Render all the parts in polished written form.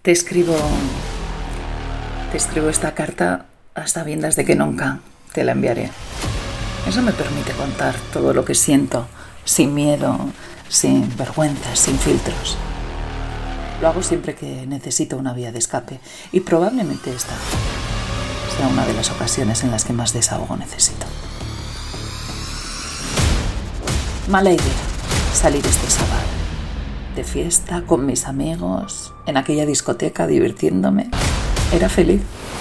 Te escribo esta carta a sabiendas de que nunca te la enviaré. Eso me permite contar todo lo que siento, sin miedo, sin vergüenza, sin filtros. Lo hago siempre que necesito una vía de escape y probablemente esta sea una de las ocasiones en las que más desahogo necesito. Mala idea salir este sábado de fiesta con mis amigos, en aquella discoteca divirtiéndome. Era feliz.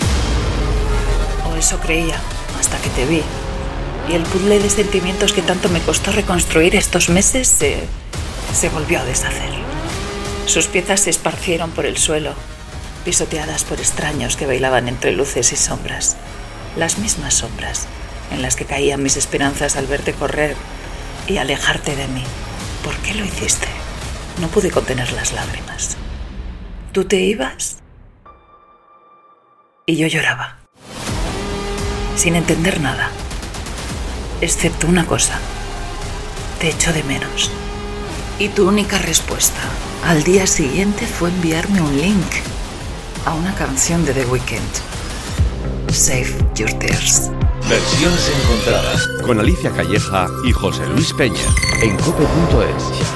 O eso creía, hasta que te vi. Y el puzzle de sentimientos que tanto me costó reconstruir estos meses se volvió a deshacer. Sus piezas se esparcieron por el suelo, pisoteadas por extraños que bailaban entre luces y sombras. Las mismas sombras en las que caían mis esperanzas al verte correr y alejarte de mí. ¿Por qué lo hiciste? No pude contener las lágrimas. Tú te ibas y yo lloraba, sin entender nada, excepto una cosa: te echo de menos. Y tu única respuesta al día siguiente fue enviarme un link a una canción de The Weeknd, Save Your Tears. Versiones encontradas con Alicia Calleja y José Luis Peña en cope.es.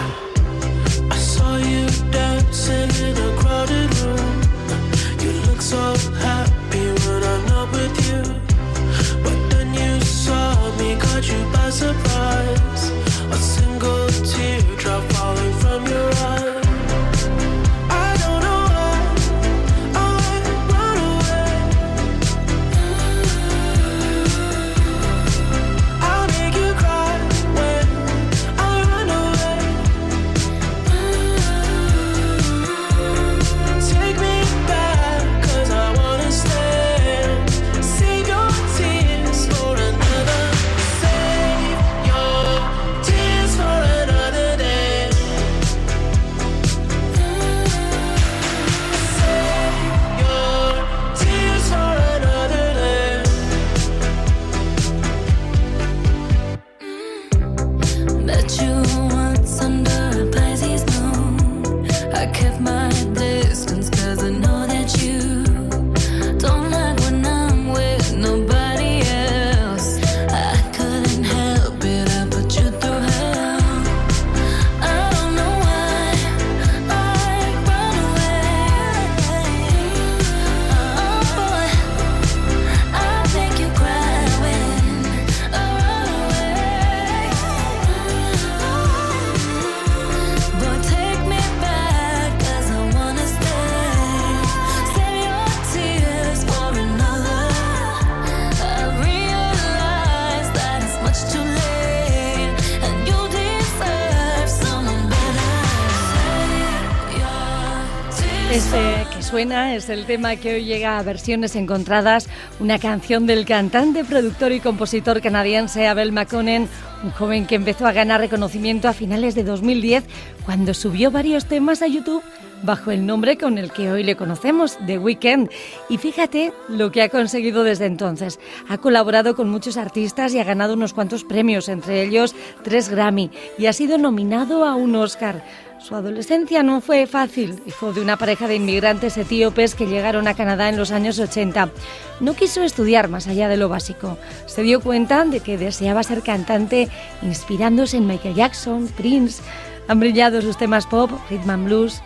Este que suena es el tema que hoy llega a Versiones Encontradas, una canción del cantante, productor y compositor canadiense Abel Makonnen, un joven que empezó a ganar reconocimiento a finales de 2010 cuando subió varios temas a YouTube bajo el nombre con el que hoy le conocemos, The Weeknd. Y fíjate lo que ha conseguido desde entonces. Ha colaborado con muchos artistas y ha ganado unos cuantos premios, entre ellos 3 Grammy, y ha sido nominado a un Oscar. Su adolescencia no fue fácil, hijo de una pareja de inmigrantes etíopes que llegaron a Canadá en los años 80. No quiso estudiar más allá de lo básico. Se dio cuenta de que deseaba ser cantante inspirándose en Michael Jackson, Prince. Han brillado sus temas pop, rhythm and blues,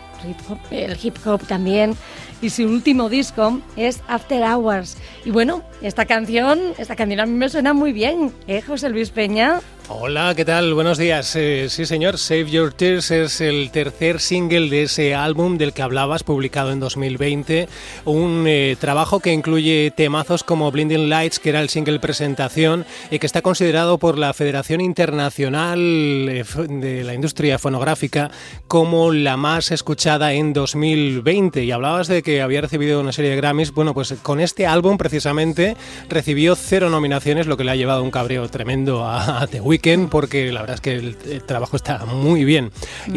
el hip hop también, y su último disco es After Hours. Y bueno, esta canción a mí me suena muy bien, José Luis Peña. Hola, ¿qué tal? Buenos días. Sí, señor, Save Your Tears es el tercer single de ese álbum del que hablabas, publicado en 2020. Un trabajo que incluye temazos como Blinding Lights, que era el single presentación y que está considerado por la Federación Internacional de la Industria Fonográfica como la más escuchada en 2020. Y hablabas de que había recibido una serie de Grammys. Bueno, pues con este álbum precisamente recibió 0 nominaciones, lo que le ha llevado un cabreo tremendo a The Weeknd, Weeknd, porque la verdad es que el trabajo está muy bien.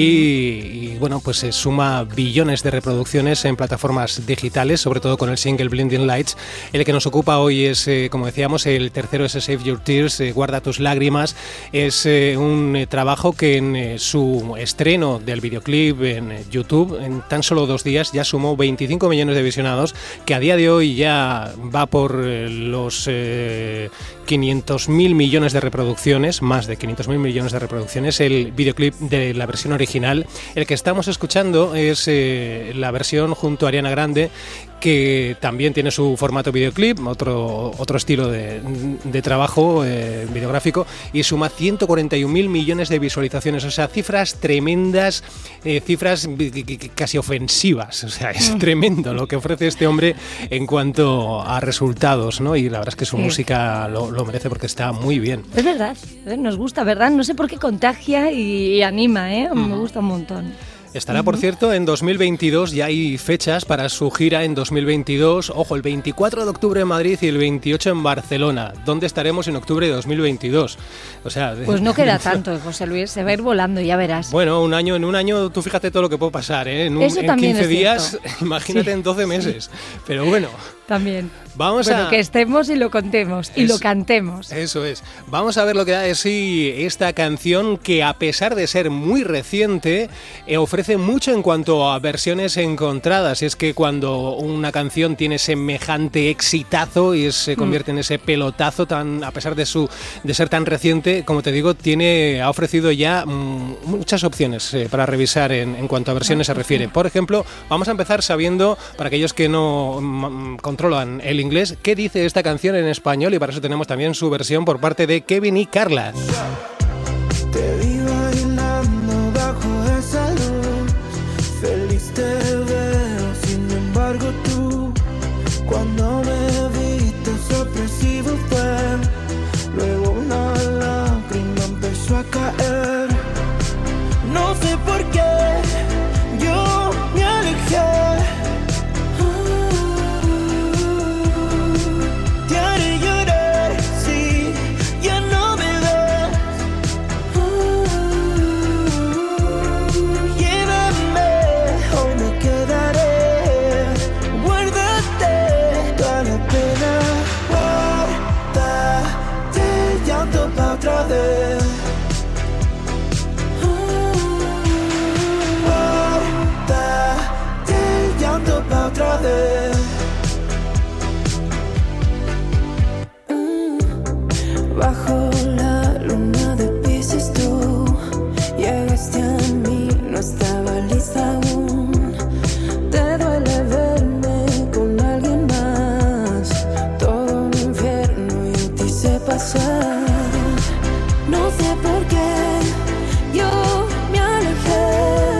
Y bueno, pues se suma billones de reproducciones en plataformas digitales, sobre todo con el single Blinding Lights. El que nos ocupa hoy es, como decíamos, el tercero es Save Your Tears, Guarda tus lágrimas. Es un trabajo que en su estreno del videoclip en YouTube, en tan solo 2 días, ya sumó 25 millones de visionados, que a día de hoy ya va por los 500.000 millones de reproducciones, más de 500.000 millones de reproducciones, el videoclip de la versión original. El que estamos escuchando es la versión junto a Ariana Grande, que también tiene su formato videoclip, otro estilo de trabajo videográfico, y suma 141.000 millones de visualizaciones, o sea, cifras tremendas, cifras casi ofensivas, o sea, es tremendo lo que ofrece este hombre en cuanto a resultados, ¿no? Y la verdad es que su música lo merece porque está muy bien. Es verdad, nos gusta, ¿verdad? No sé por qué contagia y anima, ¿eh? Me gusta un montón. Estará, por cierto, en 2022, ya hay fechas para su gira en 2022. Ojo, el 24 de octubre en Madrid y el 28 en Barcelona. ¿Dónde estaremos en octubre de 2022? O sea, pues no queda tanto, José Luis, se va a ir volando, ya verás. Bueno, en un año, tú fíjate todo lo que puede pasar, ¿eh? En 15 días, imagínate, en 12 meses. Pero bueno. También. Vamos a que estemos y lo contemos y lo cantemos. Eso es. Vamos a ver lo que da de sí esta canción, que a pesar de ser muy reciente, ofrece mucho en cuanto a versiones encontradas. Y es que cuando una canción tiene semejante exitazo y se convierte en ese pelotazo, a pesar de ser tan reciente, como te digo, ha ofrecido ya muchas opciones para revisar en cuanto a versiones se refiere. Por ejemplo, vamos a empezar sabiendo, para aquellos que no controlan el inglés, qué dice esta canción en español, y para eso tenemos también su versión por parte de Kevin y Carla. Te vi bailando bajo esa luz, feliz te veo, sin embargo tú, cuando me viste sorpresivo fue, luego una lágrima empezó a caer, no sé por qué, yo me alejé. Bajo la luna de Piscis tú llegaste a mí, no estaba lista aún. Te duele verme con alguien más, todo un infierno y te hice pasar. No sé por qué yo me alejé.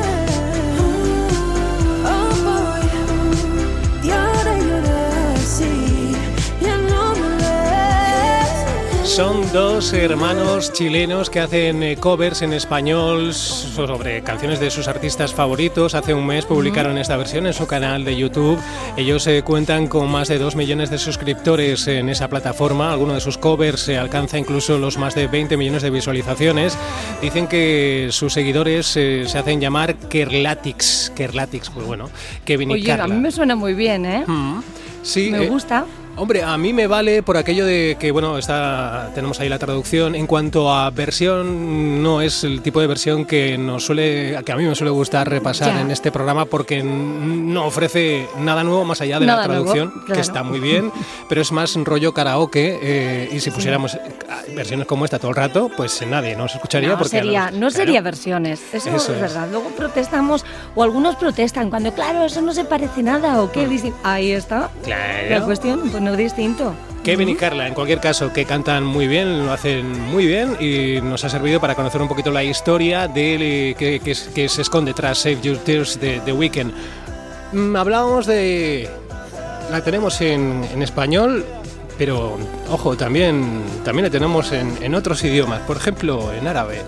Oh boy, y ahora lloré, sí, ya no me ves. Son dos hermanos chilenos que hacen covers en español sobre canciones de sus artistas favoritos. Hace un mes publicaron esta versión en su canal de YouTube. Ellos cuentan con más de 2 millones de suscriptores en esa plataforma. Alguno de sus covers alcanza incluso los más de 20 millones de visualizaciones. Dicen que sus seguidores se hacen llamar Kerlatix. Kerlatix, pues bueno, Kevin y Carla. Oye, a mí me suena muy bien, ¿eh? Sí, me gusta. Hombre, a mí me vale por aquello de que, bueno, tenemos ahí la traducción. En cuanto a versión, no es el tipo de versión que a mí me suele gustar repasar en este programa, porque no ofrece nada nuevo más allá de la traducción, nuevo, claro, que está muy bien, pero es más rollo karaoke, y si pusiéramos versiones como esta todo el rato, pues nadie nos escucharía. No, porque sería versiones, eso es verdad. Luego protestamos, o algunos protestan cuando, claro, eso no se parece nada, o qué dicen. Ahí está, claro, la cuestión, pues no es distinto. Kevin y Carla, en cualquier caso, que cantan muy bien, lo hacen muy bien, y nos ha servido para conocer un poquito la historia de que se esconde tras Save Your Tears de The Weeknd. Hablábamos de... La tenemos en español, pero, ojo, también la tenemos en otros idiomas, por ejemplo, en árabe.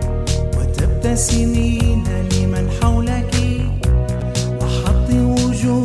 سنين لمن حولك وحطي وجوه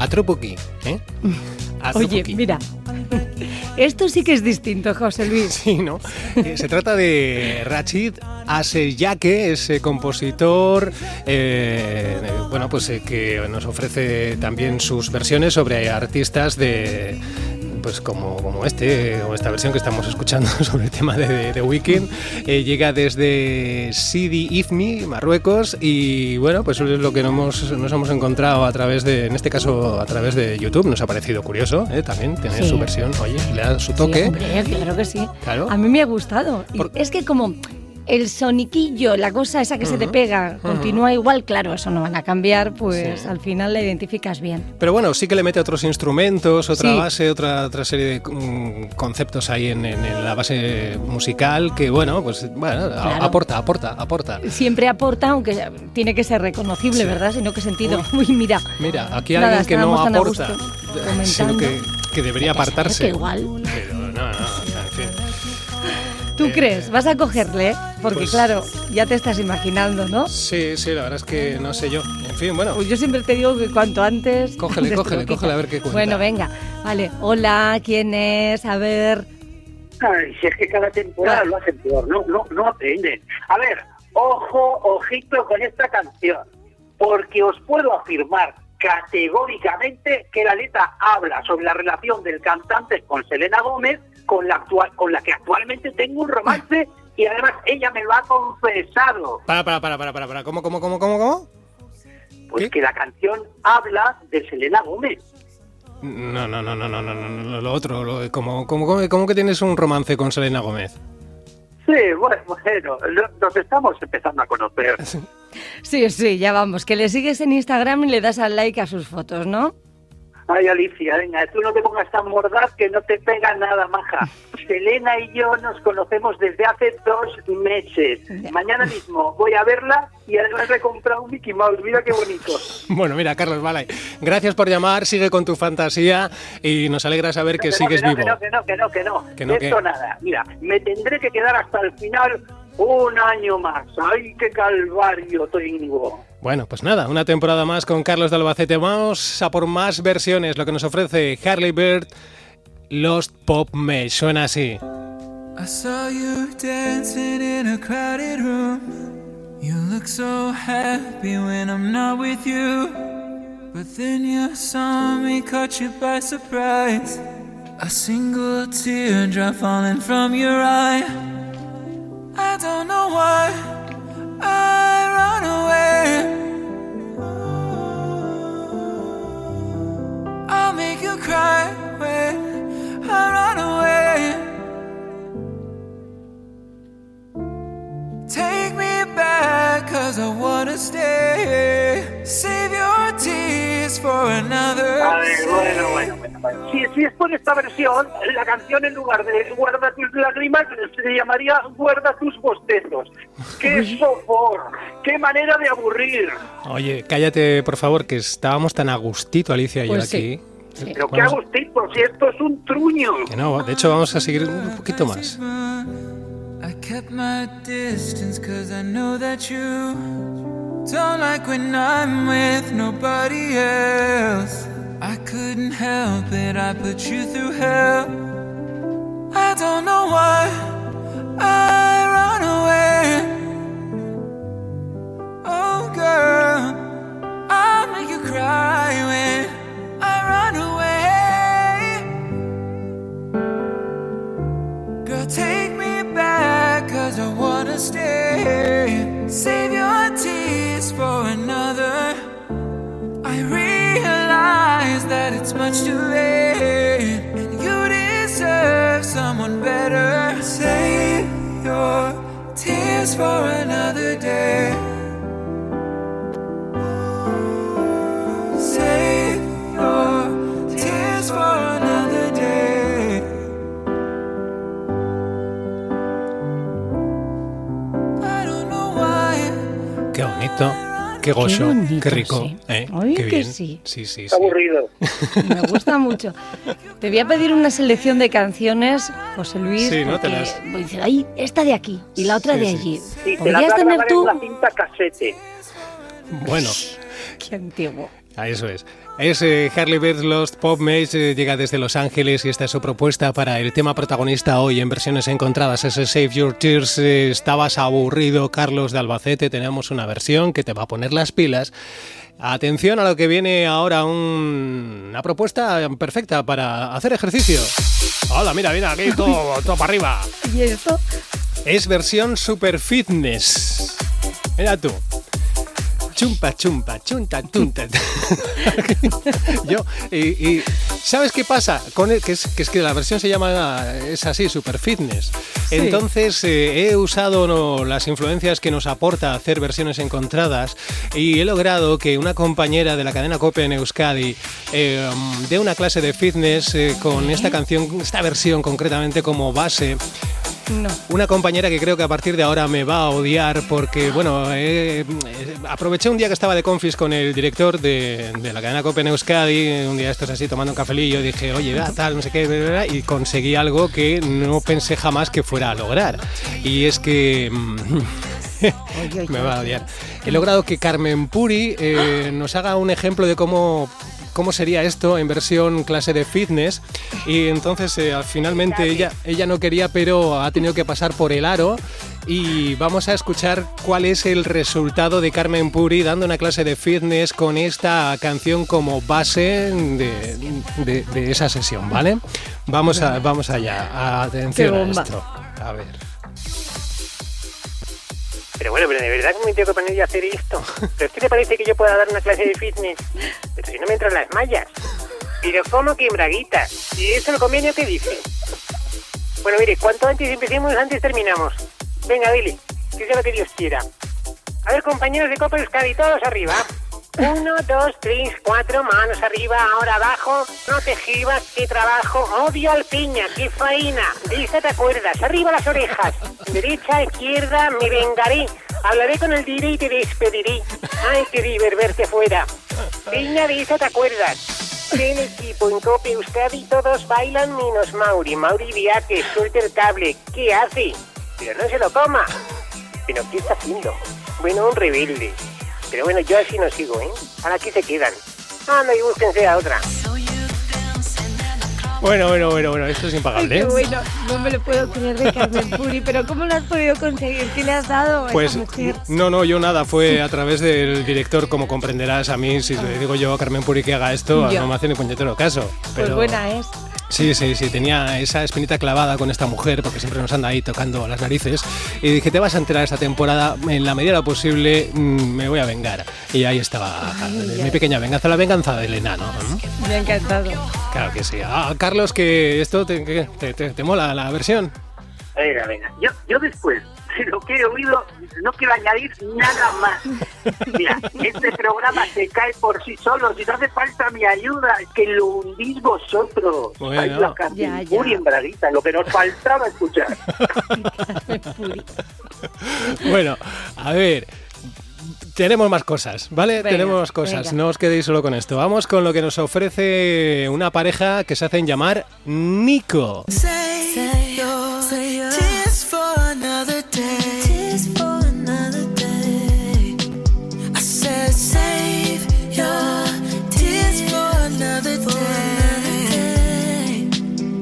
Atrupuki, ¿eh? Oye, mira, esto sí que es distinto, José Luis. Sí, ¿no? Se trata de Rachid Aseyake, ese compositor, bueno, pues que nos ofrece también sus versiones sobre artistas de... Pues como esta versión que estamos escuchando sobre el tema de The Weeknd, llega desde Sidi Ifni, Marruecos, y bueno, pues es lo que nos hemos encontrado a través de, en este caso a través de YouTube. Nos ha parecido curioso también tener su versión, oye, le da su toque. Sí, hombre, claro que sí. Claro. A mí me ha gustado. Es que como el soniquillo, la cosa esa que se te pega, continúa igual, claro, eso no van a cambiar, pues al final la identificas bien. Pero bueno, sí que le mete otros instrumentos, otra base, otra serie de conceptos ahí en la base musical que, bueno, pues bueno, claro. aporta. Siempre aporta, aunque tiene que ser reconocible, ¿verdad? Sino que sentido. Uy, mira. Mira, aquí hay alguien que no aporta, sino que debería apartarse. Que igual. Pero no, en fin. ¿Tú crees? ¿Vas a cogerle? Porque pues, claro, ya te estás imaginando, ¿no? Sí, la verdad es que no sé yo. En fin, bueno. Pues yo siempre te digo que cuanto antes... Cógele a ver qué cuenta. Bueno, venga, vale. Hola, ¿quién es? A ver... Ay, si es que cada temporada lo hacen peor, no aprenden. A ver, ojito con esta canción, porque os puedo afirmar categóricamente que la letra habla sobre la relación del cantante con Selena Gómez, con la que actualmente tengo un romance, y además ella me lo ha confesado. Para. ¿Cómo? Pues ¿qué? Que la canción habla de Selena Gómez. No, lo otro, ¿cómo que tienes un romance con Selena Gómez? Sí, bueno, nos estamos empezando a conocer. Sí, ya vamos, que le sigues en Instagram y le das al like a sus fotos, ¿no? Ay, Alicia, venga, tú no te pongas tan mordaz que no te pega nada, maja. Selena y yo nos conocemos desde hace 2 meses. Mañana mismo voy a verla y además le he comprado un Mickey Mouse. Mira qué bonito. Bueno, mira, Carlos, vale. Gracias por llamar, sigue con tu fantasía y nos alegra saber que sigues vivo. Que no. Esto nada. Mira, me tendré que quedar hasta el final 1 año más. ¡Ay, qué calvario tengo! Bueno, pues nada, una temporada más con Carlos de Albacete. Vamos a por más versiones, lo que nos ofrece Harley Bird, Lost Pop Mesh. Suena así. I saw you dancing in a crowded room. You look so happy when I'm not with you. But then you saw me, caught you by surprise. A single teardrop falling from your eye. I don't know why I run away. I'll make you cry when I run away. Take me back, 'cause I wanna stay. Save your tears for another. A ver, bueno. Si es por esta versión, la canción en lugar de Guarda tus lágrimas se llamaría Guarda tus bostezos. ¡Qué sopor! ¡Qué manera de aburrir! Oye, cállate, por favor, que estábamos tan a gustito, Alicia y yo aquí. Sí. Pero qué agustito, si esto es un truño. Que no, de hecho vamos a seguir un poquito más. I kept my distance 'cause I know that you don't like when I'm with nobody else. I couldn't help it, I put you through hell. I don't know why I run away. Oh girl, I'll make you cry when I run away. Girl, take me back, 'cause I wanna stay. Save your tears for another. I realize that it's much too late, and you deserve someone better. Save your tears for another day. Save your tears for another day. I don't know why. Qué bonito. Qué gozo, bonito, qué rico, sí. Ay, qué bien. que sí. Sí. Aburrido. Me gusta mucho. Te voy a pedir una selección de canciones, José Luis, Sí, ¿no? porque Te las- voy a decir, ay, esta de aquí y la otra Sí, de sí. allí. Sí, te la ¿Podrías vas a tener grabar tú? en la cinta casete. Bueno, Qué antiguo. eso es. Es Harley Bird Lost Pop Mage, llega desde Los Ángeles y esta es su propuesta para el tema protagonista hoy en versiones encontradas. Ese Save Your Tears. Estabas aburrido, Carlos de Albacete, tenemos una versión que te va a poner las pilas. Atención a lo que viene ahora, una propuesta perfecta para hacer ejercicio. Hola, mira, aquí todo para arriba. ¿Y esto? Es versión super fitness. Mira tú. Chumpa, chunta. Yo, y ¿sabes qué pasa? Que es que la versión se llama, es así, super fitness. Sí. Entonces he usado las influencias que nos aporta hacer versiones encontradas y he logrado que una compañera de la cadena COPE en Euskadi dé una clase de fitness con esta canción, esta versión concretamente como base. No. Una compañera que creo que a partir de ahora me va a odiar porque, bueno, aproveché un día que estaba de confis con el director de la cadena COPE en Euskadi, un día estos así tomando un cafelillo, dije, oye, tal, no sé qué, y conseguí algo que no pensé jamás que fuera a lograr. Y es que... me va a odiar. He logrado que Carmen Puri nos haga un ejemplo de cómo sería esto en versión clase de fitness y entonces finalmente ella no quería, pero ha tenido que pasar por el aro y vamos a escuchar cuál es el resultado de Carmen Puri dando una clase de fitness con esta canción como base de esa sesión, ¿vale? Vamos allá, atención a esto, a ver. Pero bueno, pero de verdad que me tengo que poner yo a hacer esto. ¿Pero es que te parece que yo pueda dar una clase de fitness? Pero si no me entran las mallas. Pero ¿cómo que en braguitas? ¿Y eso el convenio qué dice? Bueno, mire, cuanto antes empecemos, antes terminamos. Venga, Billy, que sea lo que Dios quiera. A ver, compañeros de Copa Euskadi, todos arriba. 1, 2, 3, 4, manos arriba, ahora abajo. No te gibas, qué trabajo. Odio al piña, qué faena. De esta te acuerdas. Arriba las orejas. Derecha, izquierda, me vengaré. Hablaré con el dire y te despediré. Ay, qué diver verte fuera. Piña, de esta te acuerdas. El equipo en Copa Euskadi todos bailan menos Mauri. Mauri Viaque, suelta el cable. ¿Qué hace? Pero no se lo coma. ¿Pero qué está haciendo? Bueno, un rebelde. Pero bueno, yo así no sigo, ¿eh? Ahora aquí se quedan. Anda y búsquense a otra. Bueno, esto es impagable, ¿eh? Bueno, no me lo puedo creer de Carmen Puri, pero ¿cómo lo has podido conseguir? ¿Qué le has dado a pues, esa mujer? No, yo nada, fue a través del director, como comprenderás. A mí, si le digo yo a Carmen Puri que haga esto, no me hace ni puñetero caso. Pero... Pues buena es. Sí, tenía esa espinita clavada con esta mujer porque siempre nos anda ahí tocando las narices y dije, te vas a enterar esta temporada, en la medida de lo posible me voy a vengar. Y ahí estaba mi pequeña venganza, la venganza del enano. Me ha encantado. Claro que sí. Carlos, que esto te mola la versión. Venga. Yo después, de lo que he oído, no quiero añadir nada más. Mira, este programa se cae por sí solo, si no hace falta mi ayuda, que lo hundís vosotros. Bueno. Hay la Carmen Puri en braguita, lo que nos faltaba escuchar. Bueno, a ver... Tenemos más cosas, ¿vale? Venga, tenemos más cosas, no os quedéis solo con esto. Vamos con lo que nos ofrece una pareja que se hacen llamar Nico. Save your tears for another day. Tears for another day. I said save your tears for another day.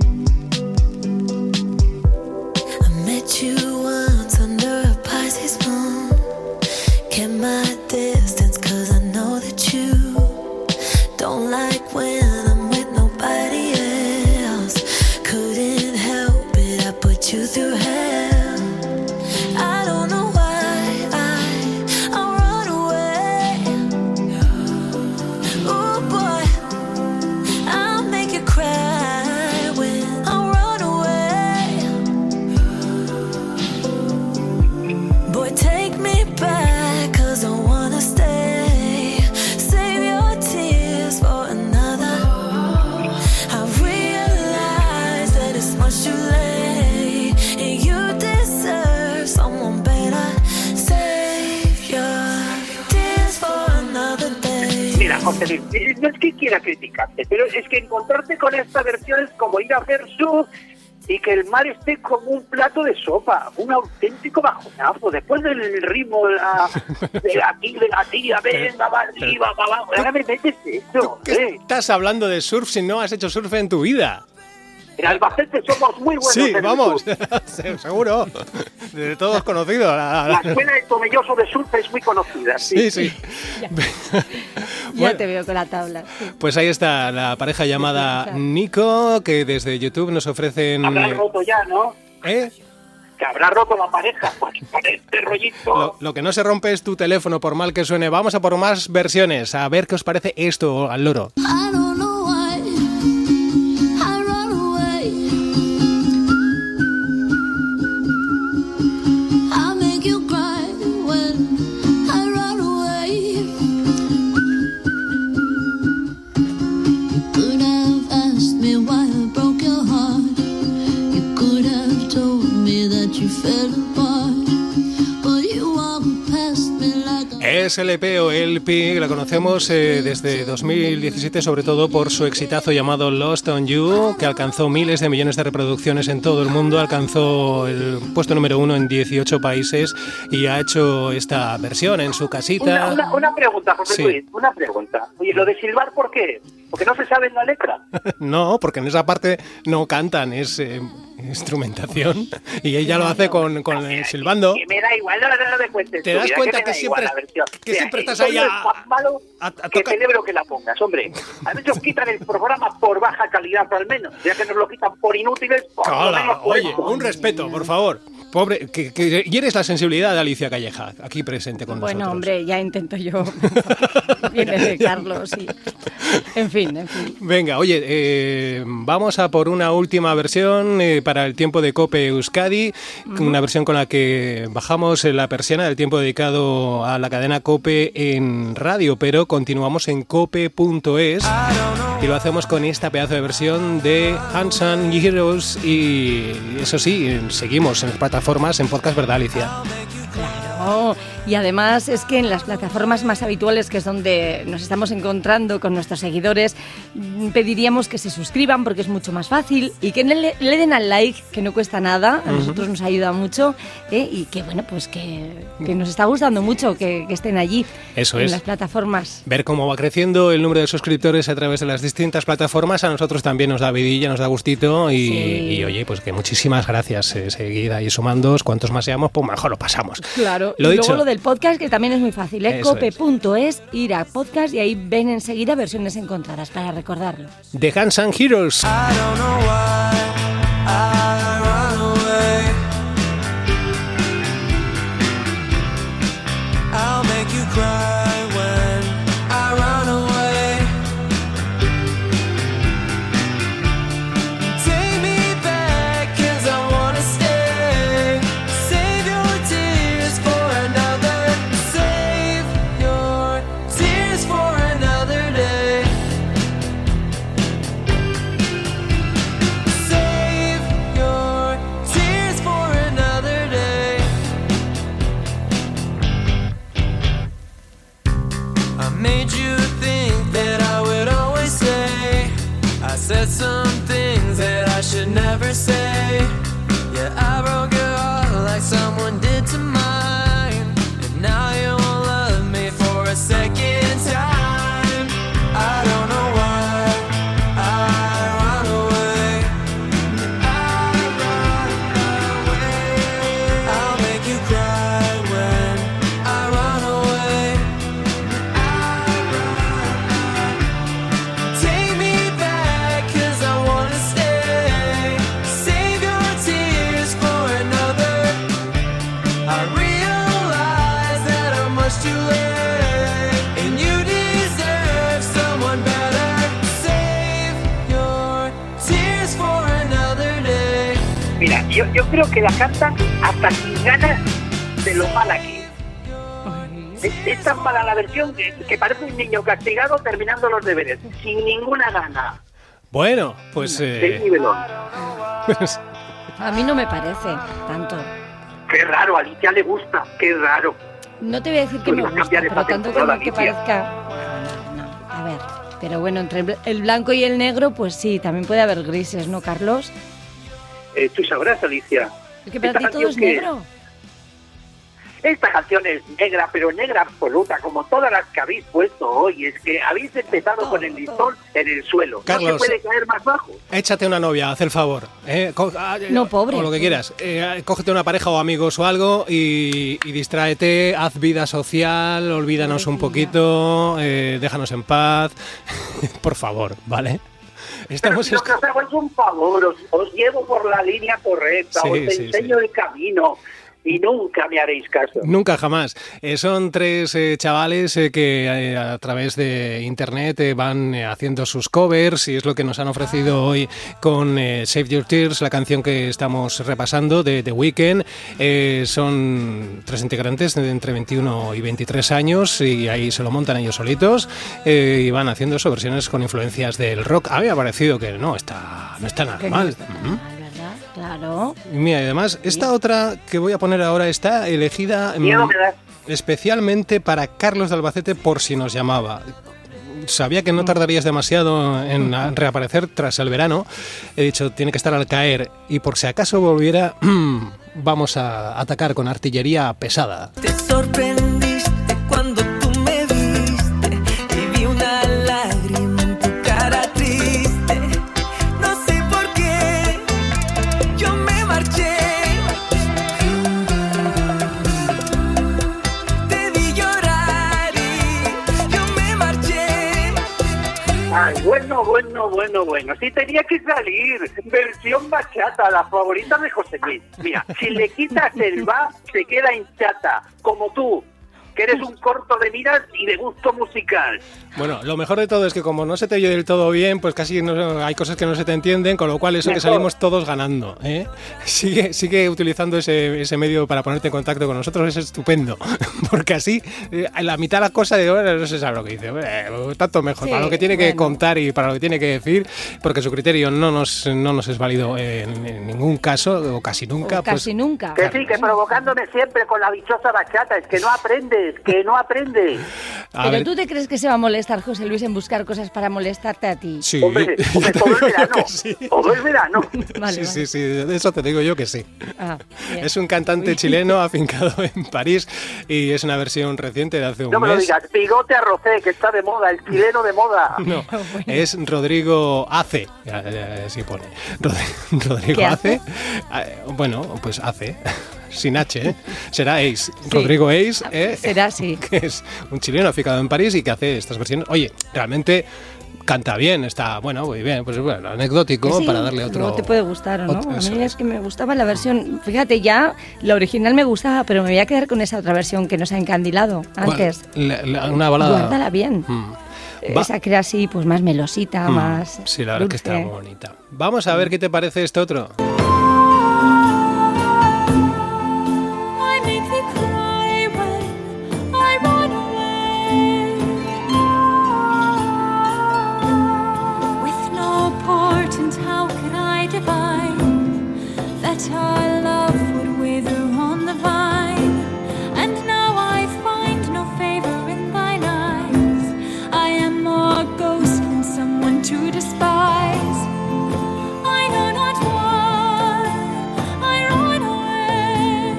I met you once under a Pisces moon. Kept my distance 'cause I know that you don't like when I'm with nobody else. Couldn't help it, I put you through hell. I don't know why I'll run away. Oh boy, I'll make you cry when I run away. Boy, take me back. Mira, José Luis, no es que quiera criticarte, pero es que encontrarte con esta versión es como ir a ver surf y que el mar esté como un plato de sopa, un auténtico bajonazo, después del ritmo de aquí, de la tía, venga, va arriba, va abajo, ahora me metes esto. ¿Qué estás hablando de surf si no has hecho surf en tu vida? En Albacete somos muy buenos. Sí, en vamos, el surf. seguro, de todos conocidos. La escuela de Tomelloso de surf es muy conocida. Sí. Ya te veo con la tabla. Sí. Pues ahí está la pareja llamada Nico, que desde YouTube nos ofrecen... Habrá roto ya, ¿no? ¿Eh? Que habrá roto la pareja, pues con este rollito. Lo que no se rompe es tu teléfono, por mal que suene. Vamos a por más versiones, a ver qué os parece esto al loro. I don't know why I run away. I make you cry when I run away. You could have asked me why I broke your heart. You could have told me that you fell apart. But you walked past me like a... SLP o LP, que la conocemos desde 2017, sobre todo por su exitazo llamado Lost on You, que alcanzó miles de millones de reproducciones en todo el mundo, alcanzó el puesto número 1 en 18 países y ha hecho esta versión en su casita. Una pregunta, José Sí. Luis, una pregunta. Oye, ¿lo de silbar por qué? ¿Porque no se sabe en la letra? No, porque en esa parte no cantan, es instrumentación y ella lo hace con el silbando. Que me da igual, no me cuentes. ¿Te das vida, cuenta me que da siempre, igual la versión? que O sea, siempre estás el ahí sonido es tan malo que tocar? celebro que la pongas, hombre. A veces quitan el programa por baja calidad al menos, ya que nos lo quitan por inútiles. Por lo Hola, menos por oye, esto. un respeto, por favor. Pobre, que hieres la sensibilidad de Alicia Calleja, aquí presente con nosotros. Bueno, hombre, ya intento yo. Viene de Carlos, sí. En fin. Venga, oye, vamos a por una última versión para el tiempo de COPE Euskadi, una versión con la que bajamos la persiana del tiempo dedicado a la cadena COPE en radio, pero continuamos en cope.es y lo hacemos con esta pedazo de versión de Unsung Heroes y eso sí, seguimos en las plataformas, en podcast, ¿verdad, Alicia? Claro, y además es que en las plataformas más habituales, que es donde nos estamos encontrando con nuestros seguidores, pediríamos que se suscriban porque es mucho más fácil y que le den al like, que no cuesta nada, a nosotros nos ayuda mucho, y que bueno, pues que nos está gustando mucho que estén allí. Eso en es. las plataformas. Ver cómo va creciendo el número de suscriptores a través de las distintas plataformas, a nosotros también nos da vidilla, nos da gustito y, Sí. y oye, pues que muchísimas gracias, seguid ahí sumando, cuantos más seamos, pues mejor lo pasamos. Claro, Lo y dicho. luego lo del podcast, que también es muy fácil, Eso cope.es, ir a podcast y ahí ven enseguida versiones encontradas para recordarlo. The Unsung Heroes. I don't know why I run away. I'll make you cry when I run away. Take me back 'cause I wanna stay. Save your tears for another. Save your tears for another day. Save your tears for another day. I made you think that I would always say. I said some things that I should never say. Yeah, I broke your heart like someone did to mine. And now you won't love me for a second time. I don't know why I run away. I run away. I'll make you cry when I run away. Take me back 'cause I wanna stay. Save your tears for another. I realize that I'm much too late, and you deserve someone better. Save your tears for another day. Mira, yo creo que la cantan hasta sin ganas de lo mala que es. Es tan mala la versión que parece un niño castigado terminando los deberes, sin ninguna gana. Bueno, pues... Del nivelón. A mí no me parece tanto. Qué raro, a Alicia le gusta, qué raro. No te voy a decir que Pues me va a gusta, cambiar pero esta tanto temporada, como que Alicia. parezca... No, a ver, pero bueno, entre el blanco y el negro, pues sí, también puede haber grises, ¿no, Carlos? tú sabrás, Alicia. Es que para ti todo es negro. Esta canción es negra, pero negra absoluta, como todas las que habéis puesto hoy. Es que habéis empezado con el listón en el suelo. Carlos, no se puede caer más bajo. Échate una novia, haz el favor. No, pobre. O lo que quieras. Cógete una pareja o amigos o algo y distráete, haz vida social, olvídanos un poquito, déjanos en paz. Por favor, ¿vale? Estamos lo que os hago es un favor, os llevo por la línea correcta, os enseño el camino. Y nunca me haréis caso. Nunca, jamás. Son 3 chavales que a través de internet van haciendo sus covers y es lo que nos han ofrecido hoy con Save Your Tears, la canción que estamos repasando de The Weeknd. Son 3 integrantes de entre 21 y 23 años y ahí se lo montan ellos solitos y van haciendo eso, versiones con influencias del rock. A mí me ha parecido que no está nada mal. Claro. Y mira, además, esta otra que voy a poner ahora está elegida especialmente para Carlos de Albacete por si nos llamaba. Sabía que no tardarías demasiado en reaparecer tras el verano. He dicho, tiene que estar al caer. Y por si acaso volviera, vamos a atacar con artillería pesada. Te sorprendiste cuando tú me viste y vi una lágrima en tu cara triste. No sé por qué yo me marché. Te vi llorar y yo me marché. Ay, bueno. Sí tenía que salir. Versión bachata, la favorita de José Luis. Mira, si le quitas el va, se queda en chata, como tú, que eres un corto de miras y de gusto musical. Bueno, lo mejor de todo es que como no se te oye del todo bien, pues casi no, hay cosas que no se te entienden, con lo cual eso que salimos todos ganando, ¿eh? Sigue utilizando ese medio para ponerte en contacto con nosotros, es estupendo, porque así a la mitad de la cosa de ahora no se sabe lo que dice, tanto mejor, sí, para lo que tiene que contar y para lo que tiene que decir, porque su criterio no nos es válido en ningún caso, o casi nunca. Casi nunca. Que sí, que provocándome siempre con la dichosa bachata, es que no aprendes. Pero ¿tú te crees que se va a molestar José Luis en buscar cosas para molestarte a ti? Sí. Hombre, todo el verano. Sí. Todo el verano. Vale. Sí, de eso te digo yo que sí. Es un cantante chileno afincado en París y es una versión reciente de hace un mes. No me lo digas, Bigote Arrocé, que está de moda, el chileno de moda. No, es Rodrigo Ace, así pone. Rodrigo Ace. Bueno, pues Ace. Sin H, será Ace, sí. Rodrigo Ace, será así. Que es un chileno afincado en París y que hace estas versiones. Oye, realmente canta bien, está muy bien, pues bueno, anecdótico, sí, para darle otro. No te puede gustar, ¿no? A mí es que me gustaba la versión, fíjate, ya la original me gustaba, pero me voy a quedar con esa otra versión que nos ha encandilado antes. Una balada. Guárdala bien. Esa que era así, pues más melosita, más. Sí, la verdad que está muy bonita. Vamos a ver qué te parece este otro. Our love would wither on the vine, and now I find no favor in thine eyes. I am more ghost than someone to despise. I know not why I run away.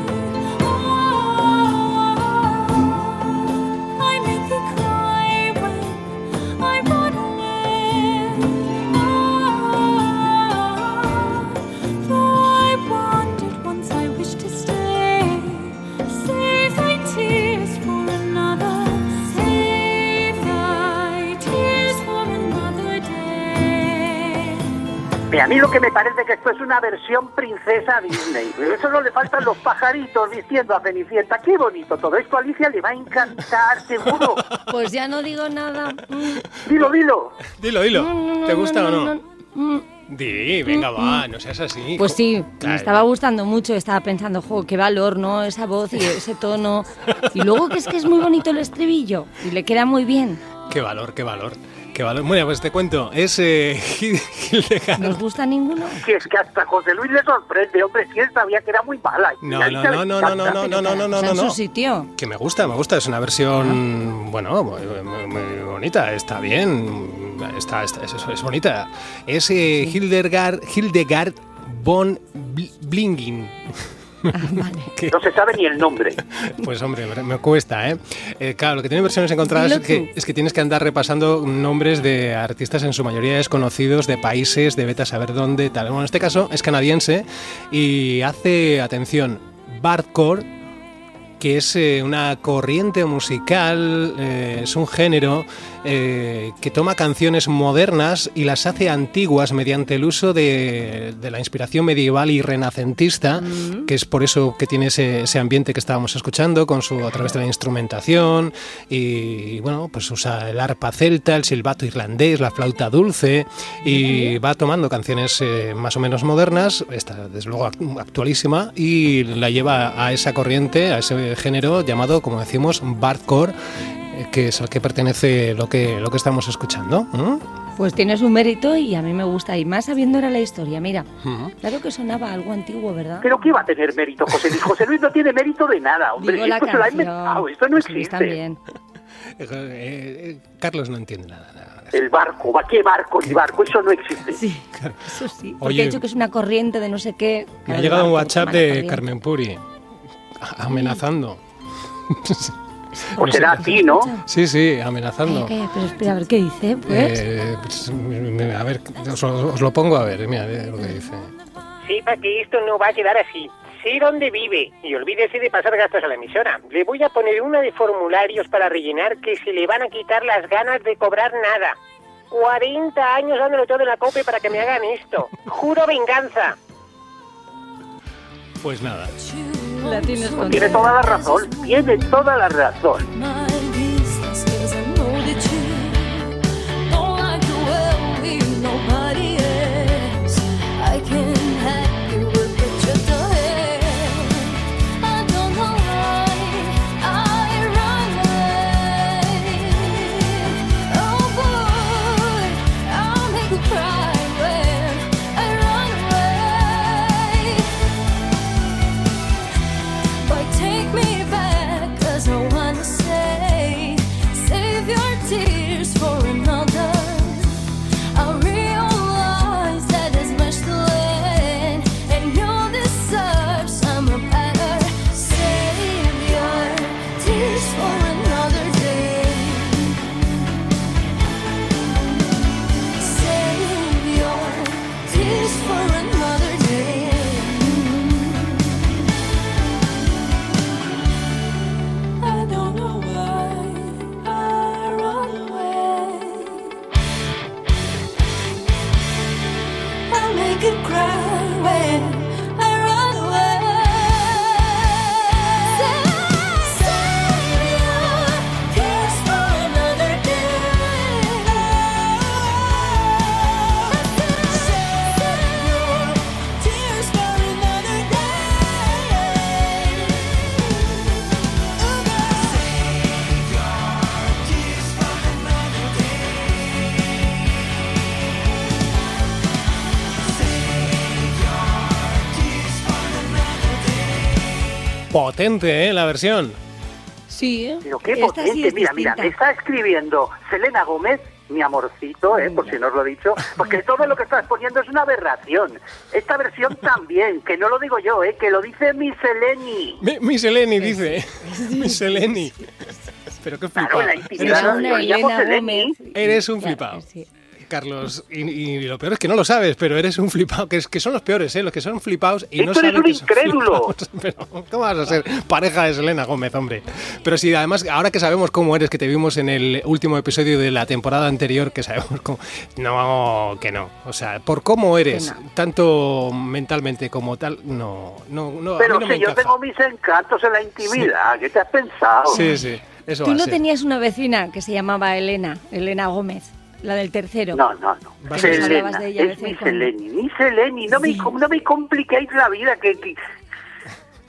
Oh, I make thee cry when I run away. Oh, wandered once, I wish to stay. Save thy tears for another. Save thy tears for another day. A mí lo que me parece que esto es una versión princesa Disney. Eso no le faltan los pajaritos diciendo a Cenicienta. Qué bonito todo esto, a Alicia le va a encantar, seguro. Pues ya no digo nada. Dilo. Dilo. ¿Te gusta o no? Di, venga, va, no seas así. Pues sí, me estaba gustando mucho, estaba pensando, qué valor, ¿no? Esa voz y ese tono. Y luego que es muy bonito el estribillo y le queda muy bien. Qué valor. Bueno, pues te cuento, es Hildegard. ¿Nos gusta ninguno? Si es que hasta José Luis le sorprende, hombre, si él sabía que era muy mala. No. En su sitio. Que me gusta, es una versión, muy bonita, está bien, es bonita. Es Hildegard von Blingin. Vale. No se sabe ni el nombre. Pues hombre, me cuesta, ¿eh? Claro, lo que tiene versiones encontradas es que tienes que andar repasando nombres de artistas en su mayoría desconocidos, de países, de vete a saber dónde, tal. Bueno, en este caso es canadiense y hace, atención, bardcore, que es una corriente musical, es un género que toma canciones modernas y las hace antiguas mediante el uso de la inspiración medieval y renacentista, que es por eso que tiene ese ambiente que estábamos escuchando a través de la instrumentación y bueno, pues usa el arpa celta, el silbato irlandés, la flauta dulce y va tomando canciones más o menos modernas, esta desde luego actualísima, y la lleva a esa corriente, a ese género llamado, como decimos, bardcore, que es al que pertenece lo que estamos escuchando. Pues tienes un mérito y a mí me gusta, y más sabiendo ahora la historia. Mira, claro que sonaba algo antiguo, ¿verdad? Pero ¿qué va a tener mérito, José Luis? José Luis no tiene mérito de nada, hombre. Digo, la Esto se lo ha canción. inventado, esto no José Luis existe. también. Carlos no entiende nada. El barco, ¿qué barco ni barco? Eso no existe. Sí, eso sí. Porque Oye, he dicho que es una corriente de no sé qué. Me ha El llegado un barco, WhatsApp toma la de corriente. Carmen Puri amenazando. Pues será así, ¿no? Sí, amenazando. Pero espera, a ver qué dice, pues. A ver, os lo pongo a ver, mira lo que dice. Sepa que esto no va a quedar así. Sé dónde vive y olvídese de pasar gastos a la emisora. Le voy a poner una de formularios para rellenar que se le van a quitar las ganas de cobrar nada. 40 años dándolo todo en la COPE para que me hagan esto. Juro venganza. Pues nada. La tienes con Tiene toda la razón, tiene toda la razón. My business, 'cause I know that you don't like the way we nobody else. I can have you with the truth ahead. I don't know why I run away. Oh boy, I'll make you cry when I run away. But take me back, 'cause I wanna say, save your tears for another. I realize that there's much to learn, and you deserve some better. Save your tears for another day. Save your tears for another day. I don't know why I run away. I make it cry when I run away. Save your tears for another day. Save your tears for another day. Potente, la versión. Sí, ¿eh? Pero qué Esta sí potente, es mira, distinta. me está escribiendo Selena Gómez, mi amorcito, por si no os lo he dicho, porque todo lo que estás poniendo es una aberración. Esta versión también, que no lo digo yo, que lo dice mi Seleni. Mi Seleni dice. Mi Seleni. Pero qué flipado. Claro, en la intimidad Era lo una llamo Elena Seleni. Gómez. Eres un Ya, flipado. sí. Carlos, y lo peor es que no lo sabes, pero eres un flipado, que son los peores, los que son flipados y no Esto eres saben un que son incrédulo. flipados. Pero, ¿cómo vas a ser pareja de Selena Gómez, hombre? Pero sí, además, ahora que sabemos cómo eres, que te vimos en el último episodio de la temporada anterior, que sabemos cómo... No, que no. O sea, por cómo eres, Que no. tanto mentalmente como tal, no Pero a mí no me si yo encaja. tengo mis encantos en la intimidad, ¿qué te has pensado? Sí, eso Tú va a no ser. tenías una vecina que se llamaba Elena Gómez, la del tercero. No. Vas a ver. Selena, Hablabas de ella de es vez en mi cuando. Seleni, no me compliquéis la vida, que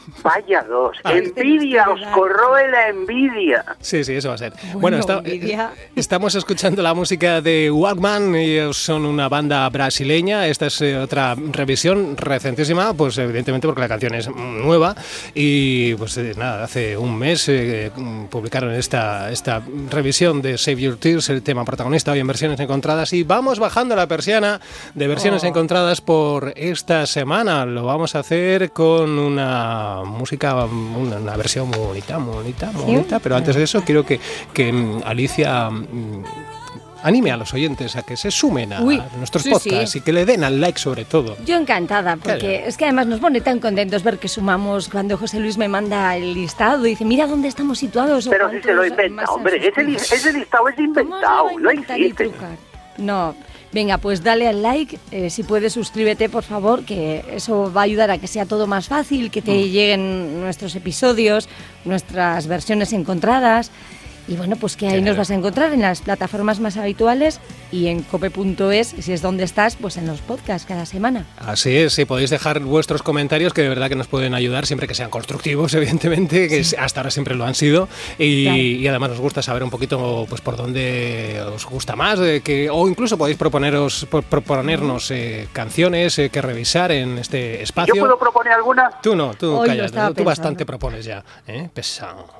Vaya dos. Envidia, os corroe la envidia. Sí, eso va a ser. Bueno, envidia. Estamos escuchando la música de Walkman, ellos son una banda brasileña, esta es otra revisión recentísima, pues evidentemente porque la canción es nueva y pues nada, hace un mes publicaron esta revisión de Save Your Tears, el tema protagonista hoy en Versiones Encontradas, y vamos bajando la persiana de Versiones Encontradas por esta semana. Lo vamos a hacer con una música, una versión bonita, pero antes de eso quiero que Alicia anime a los oyentes a que se sumen a nuestros podcasts y que le den al like sobre todo. Yo encantada, porque es que además nos pone tan contentos ver que sumamos cuando José Luis me manda el listado y dice, mira dónde estamos situados. Pero si se lo inventa, hombre, ese listado es inventado, no existe. No. Venga, pues dale al like, si puedes suscríbete por favor, que eso va a ayudar a que sea todo más fácil, que te lleguen nuestros episodios, nuestras versiones encontradas. Y bueno, pues que ahí nos vas a encontrar en las plataformas más habituales y en cope.es, si es donde estás, pues en los podcasts cada semana. Así es, sí, podéis dejar vuestros comentarios que de verdad que nos pueden ayudar, siempre que sean constructivos, evidentemente, que hasta ahora siempre lo han sido. Y además nos gusta saber un poquito pues por dónde os gusta más, o incluso podéis proponernos canciones que revisar en este espacio. ¿Yo puedo proponer alguna? Tú no, tú callas, tú bastante propones ya, pesado.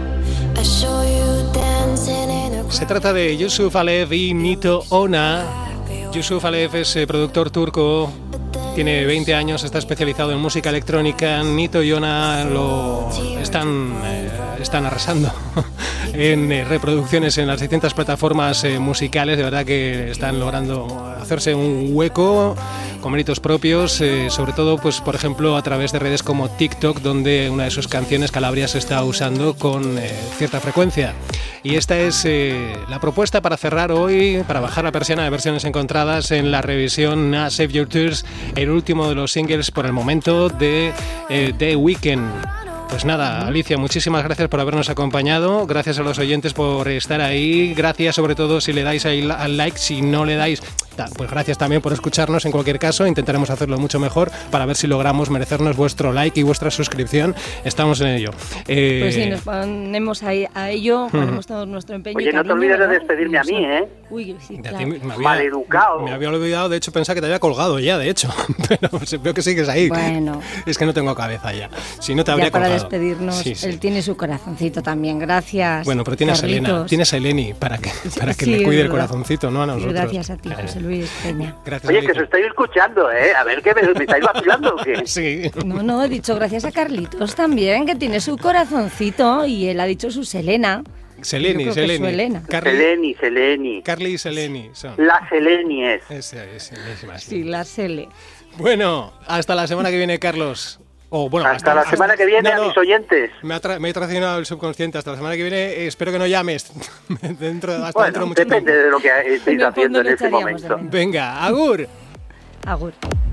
Se trata de Yusuf Alev y Nito Ona. Yusuf Alev es productor turco, tiene 20 años, está especializado en música electrónica. Nito y Ona lo están arrasando en reproducciones en las distintas plataformas musicales. De verdad que están logrando hacerse un hueco con méritos propios, sobre todo, pues por ejemplo, a través de redes como TikTok, donde una de sus canciones, Calabria, se está usando con cierta frecuencia. Y esta es la propuesta para cerrar hoy, para bajar la persiana de Versiones Encontradas en la revisión a Save Your Tears, el último de los singles por el momento de The Weeknd. Pues nada, Alicia, muchísimas gracias por habernos acompañado, gracias a los oyentes por estar ahí, gracias sobre todo si le dais ahí al like, si no le dais, pues gracias también por escucharnos. En cualquier caso, intentaremos hacerlo mucho mejor para ver si logramos merecernos vuestro like y vuestra suscripción. Estamos en ello. Pues sí, nos ponemos ahí a ello, ponemos todo nuestro empeño. Oye, no te olvides de despedirme a mí, ¿eh? Uy, sí, claro. Maleducado. Me había olvidado, de hecho pensaba que te había colgado ya, de hecho, pero veo que sigues ahí. Bueno. Es que no tengo cabeza ya, si no te habría colgado. Despedirnos, sí. Él tiene su corazoncito también, gracias. Bueno, pero tienes a Elena, tienes a Eleni para que le cuide el corazoncito, no a nosotros. Gracias a ti, José Luis Peña. Gracias. Oye, que os estoy escuchando, a ver, ¿qué me estáis vacilando o qué? Sí. No, he dicho gracias a Carlitos también, que tiene su corazoncito, y él ha dicho su Selena. Seleni. Carly y Seleni son. La Seleni es. Sí, la Sele. Bueno, hasta la semana que viene, Carlos. Hasta la semana que viene, a mis oyentes. Me he traicionado el subconsciente. Hasta la semana que viene, espero que no llames. dentro de mucho depende tiempo. de lo que estéis haciendo en este momento. Venga, agur. Agur.